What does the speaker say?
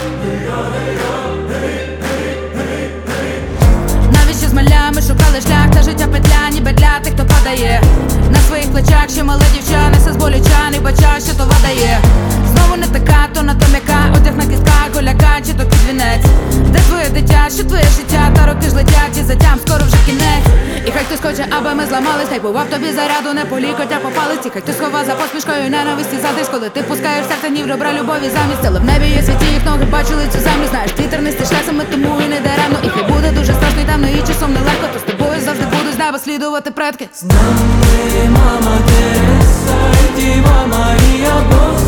Навіщо з малями шукали шлях, та життя петля, ніби для тих, хто падає. На своїх плечах ще мале дівча, несе з болючаний бача, що то видає. Знову не така, то на то м'яка, одяг на кістках, голяка, чи то під вінець. Де твоє дитя, що твоє життя, та роки ж летять, і затям скоро вже кінець. І хай хтось хоче, аби ми зламались, хай бував тобі заряду, не по лікоть, а по палиці. Хай хтось хова за посмішкою ненависті задись, коли ти пускаєш серце ні в ребра любові замість. Але в небі є світі, їх ноги бачили цю землю. Знаєш, твій тернистий шлях саме тому і не даремно. І хай буде дуже страшно і темно, і часом нелегко, то з тобою завжди будуть з неба слідувати предки. З нами, мама, Тереса, і Діва Марія, Бог